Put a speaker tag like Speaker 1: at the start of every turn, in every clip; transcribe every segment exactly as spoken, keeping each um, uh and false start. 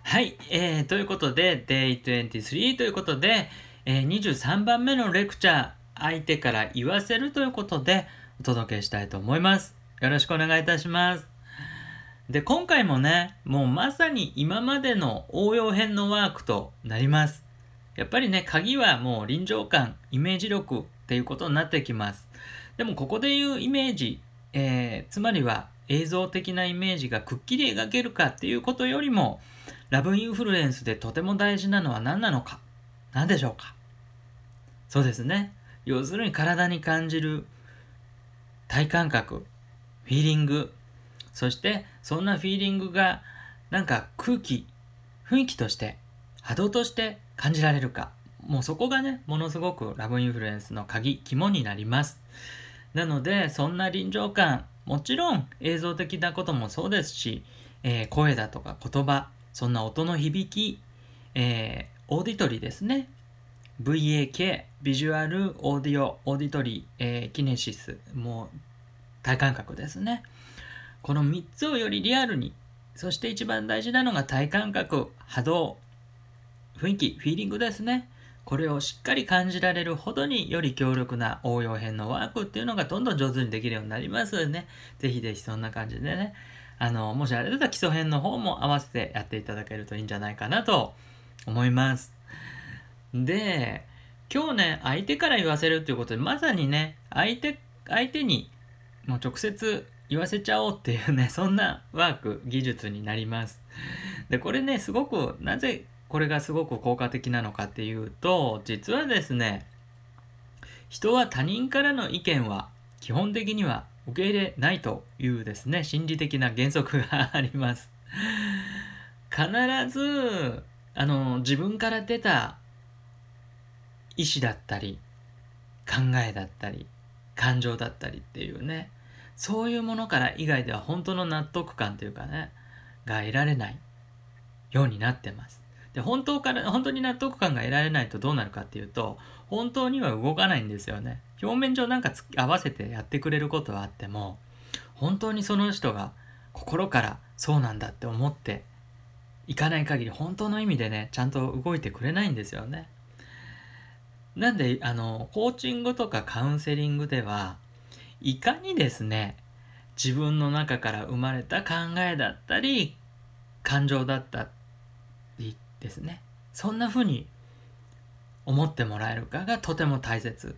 Speaker 1: はい、えー、ということで デイにじゅうさん ということで、えー、にじゅうさんばんめのレクチャー、相手から言わせるということでお届けしたいと思います。よろしくお願いいたします。で、今回もね、もうまさに今までの応用編のワークとなります。やっぱりね、鍵はもう臨場感、イメージ力っていうことになってきます。でもここで言うイメージ、えー、つまりは映像的なイメージがくっきり描けるかっていうことよりも、ラブインフルエンスでとても大事なのは何なのか、何でしょうか。そうですね。要するに体に感じる体感覚、フィーリング、そしてそんなフィーリングがなんか空気、雰囲気として波動として感じられるか、もうそこがね、ものすごくラブインフルエンスの鍵、肝になります。なのでそんな臨場感、もちろん映像的なこともそうですし、えー、声だとか言葉、そんな音の響き、えー、オーディトリーですね。ブイエーケー、ビジュアル、オーディオ、オーディトリー、えー、キネシス、もう体感覚ですね。このみっつをよりリアルに、そして一番大事なのが体感覚、波動、雰囲気、フィーリングですね。これをしっかり感じられるほどにより強力な応用編のワークっていうのがどんどん上手にできるようになりますのでね。ぜひぜひそんな感じでね、あの、もしあれだったら基礎編の方も合わせてやっていただけるといいんじゃないかなと思います。で、今日ね、相手から言わせるっていうことで、まさにね、相手、相手にもう直接言わせちゃおうっていうね、そんなワーク、技術になります。で、これね、すごく、なぜこれがすごく効果的なのかっていうと、実はですね、人は他人からの意見は基本的には受け入れないというですね、心理的な原則があります。必ず、あの、自分から出た意思だったり、考えだったり、感情だったりっていうね、そういうものから以外では本当の納得感というかね、が得られないようになってます。で、本当から、本当に納得感が得られないとどうなるかっていうと、本当には動かないんですよね。表面上なんか合わせてやってくれることはあっても、本当にその人が心からそうなんだって思っていかない限り、本当の意味でね、ちゃんと動いてくれないんですよね。なんで、あの、コーチングとかカウンセリングでは、いかにですね、自分の中から生まれた考えだったり、感情だったりですね、そんな風に思ってもらえるかがとても大切。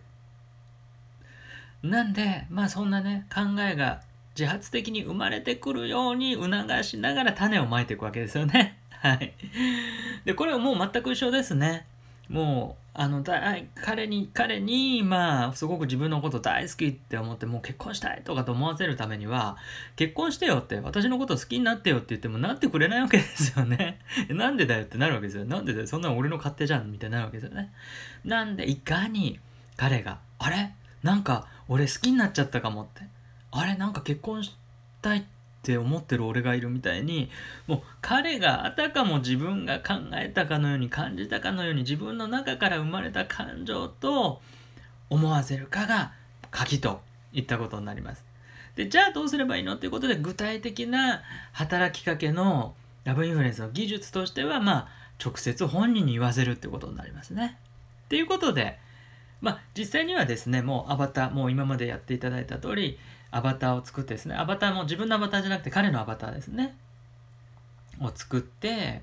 Speaker 1: なんで、まあそんなね、考えが自発的に生まれてくるように促しながら種をまいていくわけですよね。はい。で、これはもう全く一緒ですね。もう、あの、だ彼に、彼に、まあ、すごく自分のこと大好きって思って、もう結婚したいとかと思わせるためには、結婚してよって、私のこと好きになってよって言っても、なってくれないわけですよね。なんでだよってなるわけですよ。なんでだよ、そんなの俺の勝手じゃん、みたいになるわけですよね。なんで、いかに彼が、あれなんか、俺好きになっちゃったかもって。あれなんか結婚したいって思ってる俺がいるみたいに、もう彼があたかも自分が考えたかのように感じたかのように自分の中から生まれた感情と思わせるかが鍵といったことになります。で、じゃあどうすればいいのっていうことで、具体的な働きかけのラブインフルエンスの技術としては、まあ直接本人に言わせるっていうことになりますね。っていうことで、まあ実際にはですね、もうアバター、もう今までやっていただいた通りアバターを作ってですね、アバターも自分のアバターじゃなくて彼のアバターですねを作って、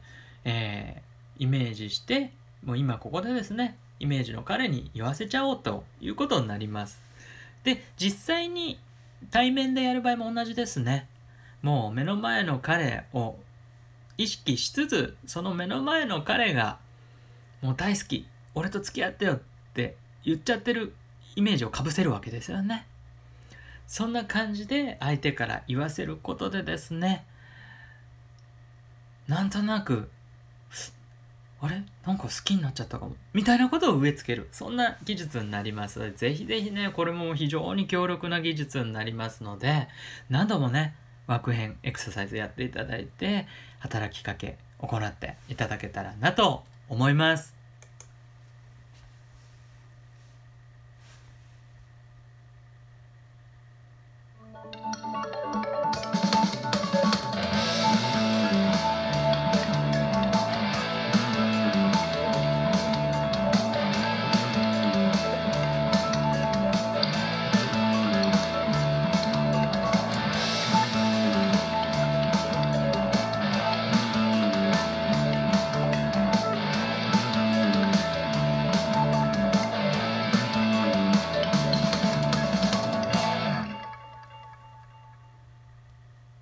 Speaker 1: えー、イメージして、もう今ここでですね、イメージの彼に言わせちゃおうということになります。で、実際に対面でやる場合も同じですね。もう目の前の彼を意識しつつ、その目の前の彼がもう大好き、俺と付き合ってよって言っちゃってるイメージをかぶせるわけですよね。そんな感じで相手から言わせることでですね、なんとなく、あれなんか好きになっちゃったかもみたいなことを植え付ける、そんな技術になりますので、ぜひぜひね、これも非常に強力な技術になりますので、何度もね、枠編エクササイズやっていただいて、働きかけ行っていただけたらなと思います。